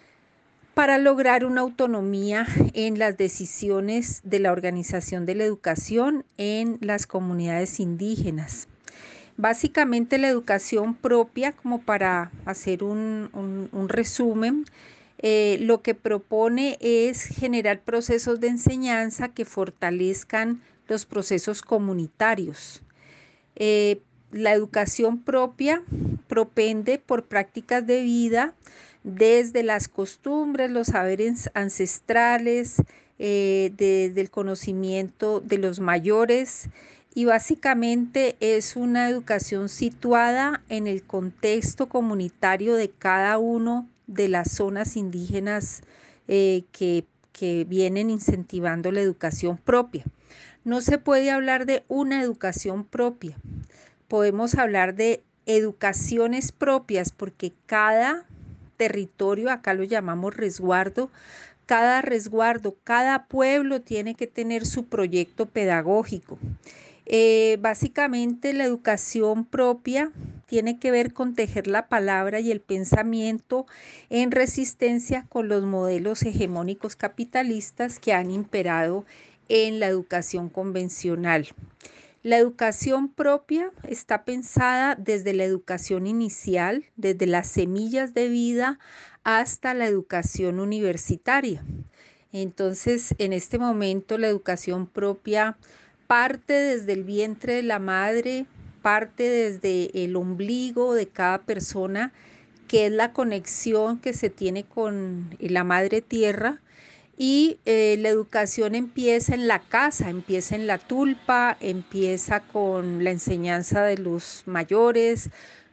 para lograr una autonomía en las decisiones de la organización de la educación en las comunidades indígenas. Básicamente la educación propia, como para hacer un, un, un resumen, eh, lo que propone es generar procesos de enseñanza que fortalezcan los procesos comunitarios. Eh, la educación propia propende por prácticas de vida desde las costumbres, los saberes ancestrales, eh, desde el conocimiento de los mayores, y básicamente es una educación situada en el contexto comunitario de cada una de las zonas indígenas eh, que, que vienen incentivando la educación propia. No se puede hablar de una educación propia, podemos hablar de educaciones propias, porque cada territorio, acá lo llamamos resguardo, cada resguardo, cada pueblo tiene que tener su proyecto pedagógico. Eh, básicamente la educación propia tiene que ver con tejer la palabra y el pensamiento en resistencia con los modelos hegemónicos capitalistas que han imperado en la educación convencional. La educación propia está pensada desde la educación inicial, desde las semillas de vida hasta la educación universitaria. Entonces, en este momento la educación propia parte desde el vientre de la madre, parte desde el ombligo de cada persona, que es la conexión que se tiene con la madre tierra. Y eh, la educación empieza en la casa, empieza en la tulpa, empieza con la enseñanza de los mayores,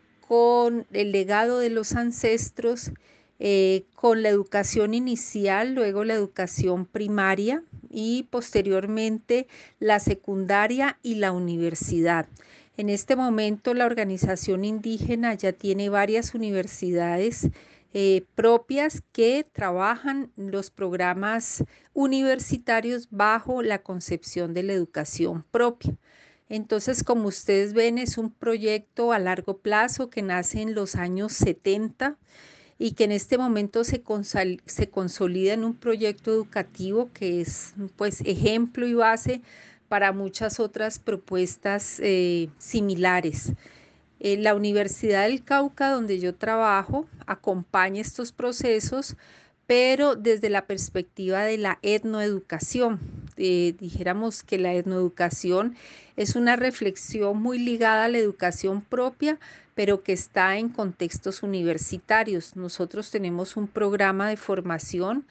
con el legado de los ancestros, eh, con la educación inicial, luego la educación primaria y posteriormente la secundaria y la universidad. En este momento la organización indígena ya tiene varias universidades Eh, propias que trabajan los programas universitarios bajo la concepción de la educación propia. Entonces, como ustedes ven, es un proyecto a largo plazo que nace en los años setenta y que en este momento se, consol- se consolida en un proyecto educativo que es pues ejemplo y base para muchas otras propuestas eh, similares. Eh, la Universidad del Cauca, donde yo trabajo, acompaña estos procesos, pero desde la perspectiva de la etnoeducación. Eh, dijéramos que la etnoeducación es una reflexión muy ligada a la educación propia, pero que está en contextos universitarios. Nosotros tenemos un programa de formación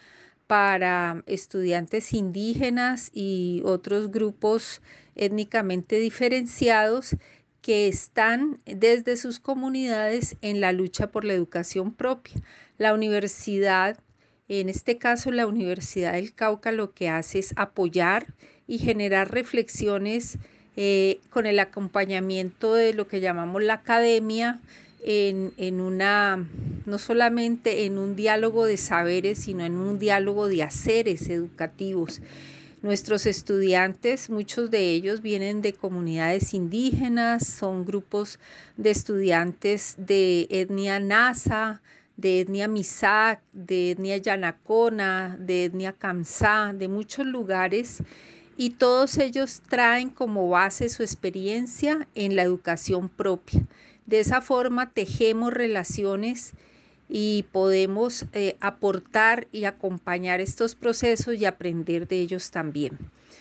para estudiantes indígenas y otros grupos étnicamente diferenciados que están desde sus comunidades en la lucha por la educación propia. La universidad, en este caso la Universidad del Cauca, lo que hace es apoyar y generar reflexiones eh, con el acompañamiento de lo que llamamos la academia, en, en una, no solamente en un diálogo de saberes, sino en un diálogo de haceres educativos. Nuestros estudiantes, muchos de ellos vienen de comunidades indígenas, son grupos de estudiantes de etnia Nasa, de etnia Misak, de etnia Yanacona, de etnia Kamsá, de muchos lugares, y todos ellos traen como base su experiencia en la educación propia. De esa forma tejemos relaciones y podemos eh, aportar y acompañar estos procesos y aprender de ellos también.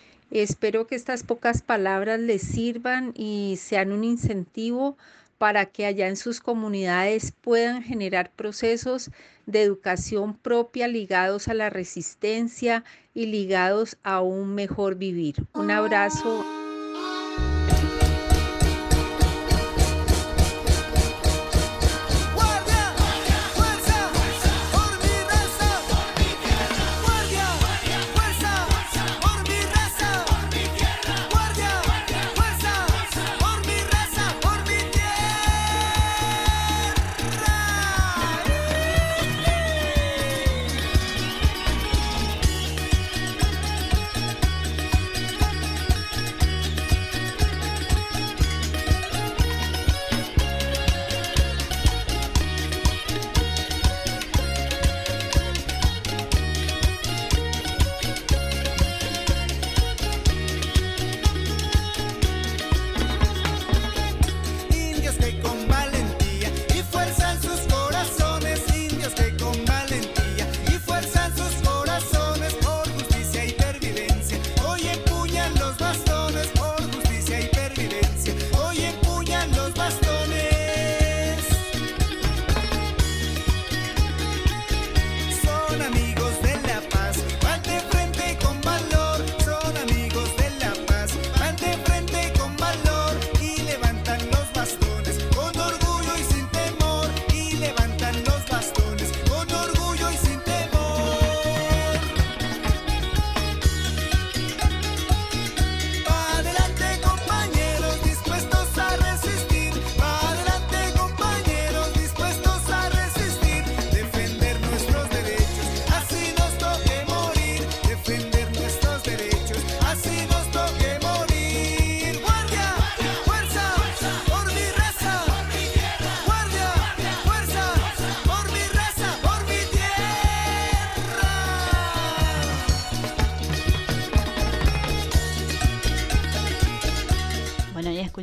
Espero que estas pocas palabras les sirvan y sean un incentivo para que allá en sus comunidades puedan generar procesos de educación propia ligados a la resistencia y ligados a un mejor vivir. Un abrazo.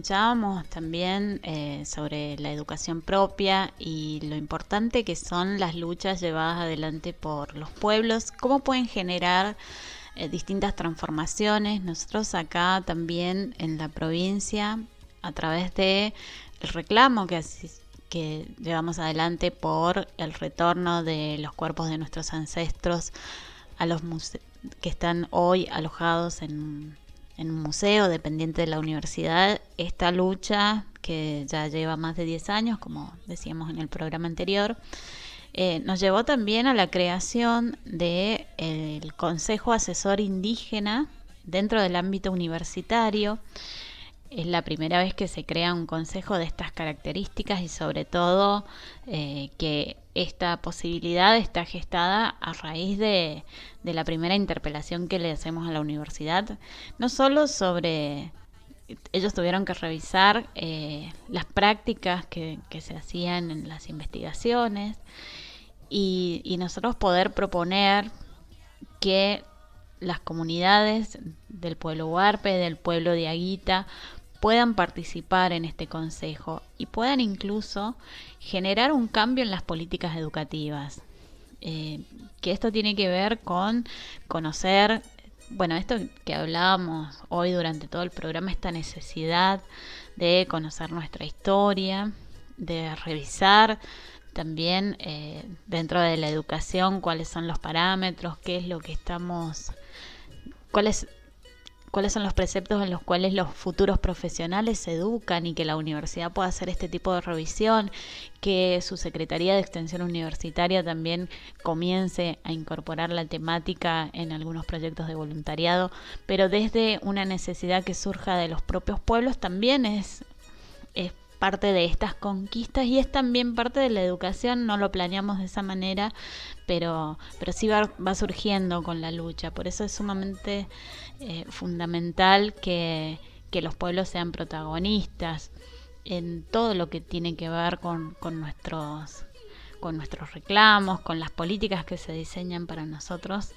escuchábamos también eh, sobre la educación propia y lo importante que son las luchas llevadas adelante por los pueblos, cómo pueden generar eh, distintas transformaciones. Nosotros acá también en la provincia, a través de el reclamo que, que llevamos adelante por el retorno de los cuerpos de nuestros ancestros a los muse- que están hoy alojados en en un museo dependiente de la universidad, esta lucha que ya lleva más de diez años, como decíamos en el programa anterior, eh, nos llevó también a la creación del de Consejo Asesor Indígena dentro del ámbito universitario. Es la primera vez que se crea un consejo de estas características y sobre todo eh, que esta posibilidad está gestada a raíz de, de la primera interpelación que le hacemos a la universidad, no solo sobre, ellos tuvieron que revisar eh, las prácticas que, que se hacían en las investigaciones y, y nosotros poder proponer que las comunidades del pueblo huarpe, del pueblo de Aguita, puedan participar en este consejo y puedan incluso generar un cambio en las políticas educativas. Eh, que esto tiene que ver con conocer, bueno, esto que hablábamos hoy durante todo el programa, esta necesidad de conocer nuestra historia, de revisar también eh, dentro de la educación cuáles son los parámetros, qué es lo que estamos, cuáles cuáles son los preceptos en los cuales los futuros profesionales se educan y que la universidad pueda hacer este tipo de revisión, que su Secretaría de Extensión Universitaria también comience a incorporar la temática en algunos proyectos de voluntariado, pero desde una necesidad que surja de los propios pueblos también es, es parte de estas conquistas y es también parte de la educación. No lo planeamos de esa manera, pero, pero sí va, va surgiendo con la lucha. Por eso es sumamente eh, fundamental que, que los pueblos sean protagonistas en todo lo que tiene que ver con, con nuestros con nuestros reclamos, con las políticas que se diseñan para nosotros.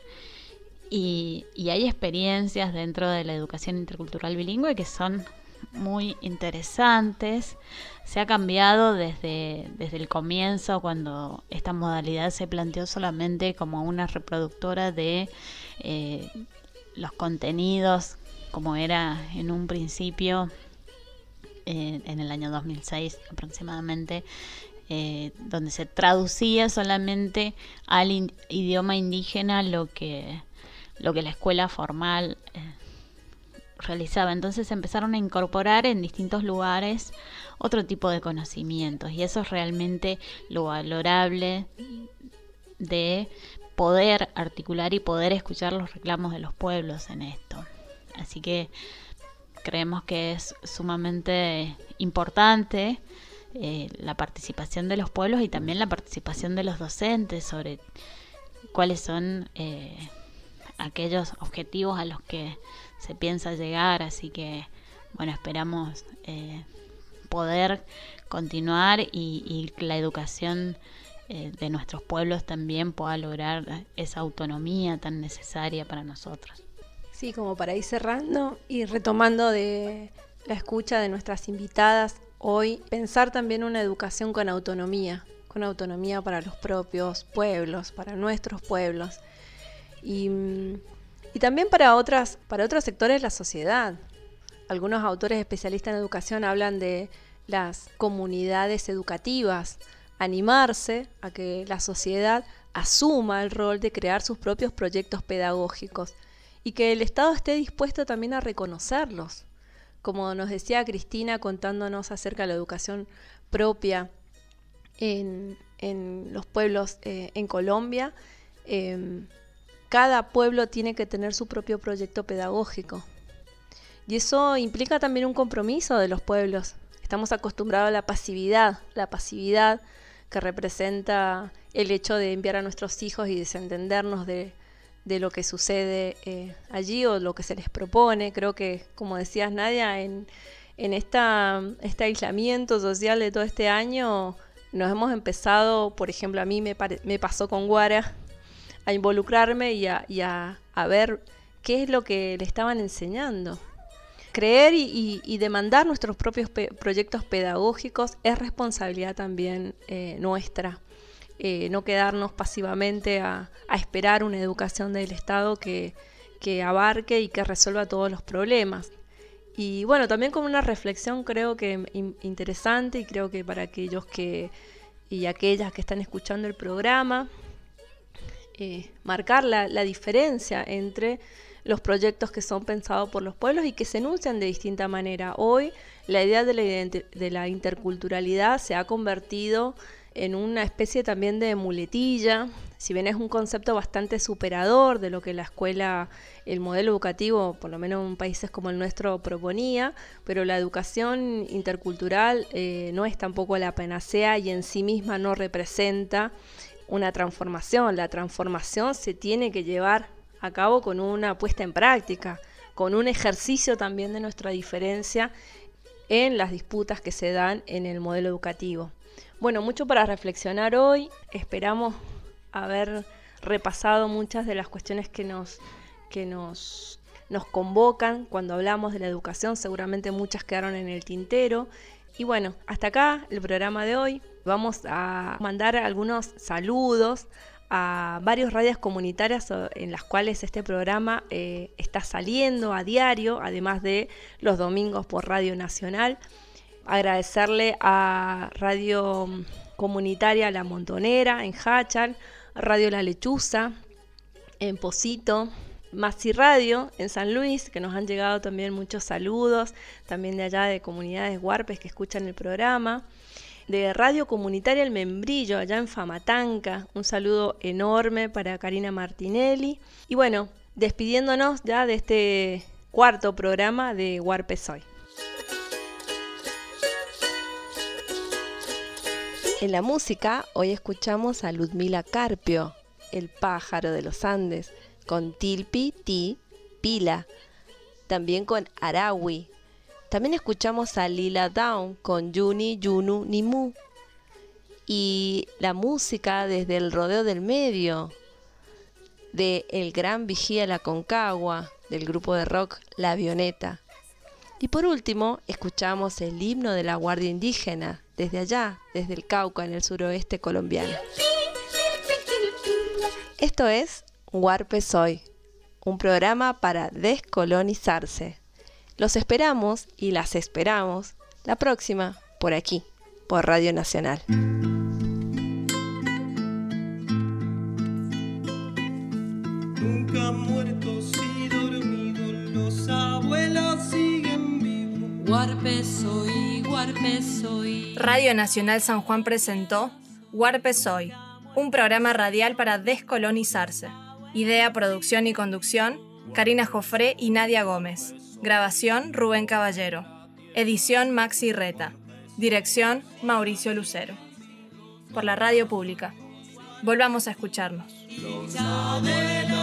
Y, y hay experiencias dentro de la educación intercultural bilingüe que son muy interesantes. Se ha cambiado desde, desde el comienzo, cuando esta modalidad se planteó solamente como una reproductora de eh, los contenidos, como era en un principio, eh, en el año dos mil seis aproximadamente, eh, donde se traducía solamente al in- idioma indígena lo que, lo que la escuela formal eh, realizaba. Entonces empezaron a incorporar en distintos lugares otro tipo de conocimientos y eso es realmente lo valorable de poder articular y poder escuchar los reclamos de los pueblos en esto. Así que creemos que es sumamente importante eh, la participación de los pueblos y también la participación de los docentes sobre cuáles son eh, aquellos objetivos a los que se piensa llegar. Así que bueno, esperamos eh, poder continuar y, y la educación eh, de nuestros pueblos también pueda lograr esa autonomía tan necesaria para nosotros. Sí, como para ir cerrando y retomando de la escucha de nuestras invitadas hoy, pensar también una educación con autonomía, con autonomía para los propios pueblos, para nuestros pueblos y, y también para otras, para otros sectores de la sociedad. Algunos autores especialistas en educación hablan de las comunidades educativas, animarse a que la sociedad asuma el rol de crear sus propios proyectos pedagógicos y que el Estado esté dispuesto también a reconocerlos. Como nos decía Cristina contándonos acerca de la educación propia en, en los pueblos eh, en Colombia, eh, cada pueblo tiene que tener su propio proyecto pedagógico. Y eso implica también un compromiso de los pueblos. Estamos acostumbrados a la pasividad, la pasividad que representa el hecho de enviar a nuestros hijos y desentendernos de, de lo que sucede eh, allí o lo que se les propone. Creo que, como decías Nadia, en, en esta, este aislamiento social de todo este año nos hemos empezado, por ejemplo, a mí me, pare, me pasó con Guara, a involucrarme y, a, y a, a ver qué es lo que le estaban enseñando. creer y, y, y demandar nuestros propios pe- proyectos pedagógicos es responsabilidad también eh, nuestra. Eh, no quedarnos pasivamente a, a esperar una educación del Estado que, que abarque y que resuelva todos los problemas. Y bueno, también como una reflexión creo que in, interesante, y creo que para aquellos que y aquellas que están escuchando el programa, eh, marcar la, la diferencia entre los proyectos que son pensados por los pueblos y que se enuncian de distinta manera. Hoy la idea de la, identi- de la interculturalidad se ha convertido en una especie también de muletilla, si bien es un concepto bastante superador de lo que la escuela, el modelo educativo, por lo menos en países como el nuestro, proponía, pero la educación intercultural eh, no es tampoco la panacea y en sí misma no representa una transformación. La transformación se tiene que llevar a cabo con una puesta en práctica, con un ejercicio también de nuestra diferencia en las disputas que se dan en el modelo educativo. Bueno, mucho para reflexionar hoy. Esperamos haber repasado muchas de las cuestiones que nos, que nos, nos convocan cuando hablamos de la educación. Seguramente muchas quedaron en el tintero. Y bueno, hasta acá el programa de hoy. Vamos a mandar algunos saludos a varios radios comunitarias en las cuales este programa eh, está saliendo a diario, además de los domingos por Radio Nacional. Agradecerle a Radio Comunitaria La Montonera en Jáchal, Radio La Lechuza en Pocito, Masi Radio en San Luis, que nos han llegado también muchos saludos, también de allá de comunidades huarpes que escuchan el programa. De Radio Comunitaria El Membrillo, allá en Famatanca, un saludo enorme para Karina Martinelli. Y bueno, despidiéndonos ya de este cuarto programa de Huarpe Soy. En la música, hoy escuchamos a Ludmila Carpio, El pájaro de los Andes, con Tilpi, Ti, Pila, también con Arawi. También escuchamos a Lila Down con Yuni, Yunu, Nimu. Y la música desde el Rodeo del Medio, de El Gran Vigía La Concagua, del grupo de rock La Avioneta. Y por último, escuchamos el himno de la Guardia Indígena, desde allá, desde el Cauca, en el suroeste colombiano. Esto es Huarpe Soy, un programa para descolonizarse. Los esperamos y las esperamos la próxima por aquí, por Radio Nacional. Nunca muertos y dormidos, los abuelos siguen vivos. Huarpe Soy, Huarpe Soy. Radio Nacional San Juan presentó Huarpe Soy, un programa radial para descolonizarse. Idea, producción y conducción, Karina Jofré y Nadia Gómez. Grabación, Rubén Caballero. Edición, Maxi Reta. Dirección, Mauricio Lucero. Por la radio pública. Volvamos a escucharnos. Los abuelos